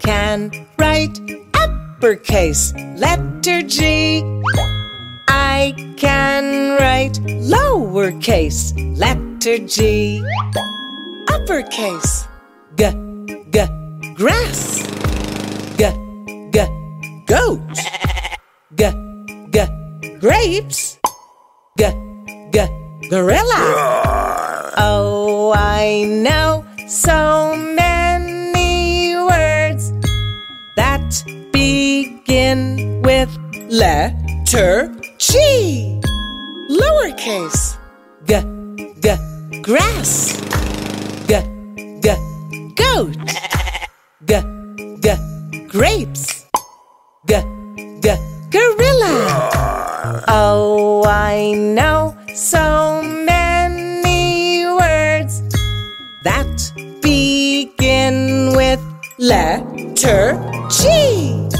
can write uppercase letter G. I can write lowercase letter g. Uppercase g, g, grass. G, g, goat. G, g, grapes. G, g, gorilla. Oh, I know so many words that begin with letter G. Lowercase g, g, grass. G, g, goat. G, g, grapes. G, g, gorilla. Oh, I know so many words that begin with letter G.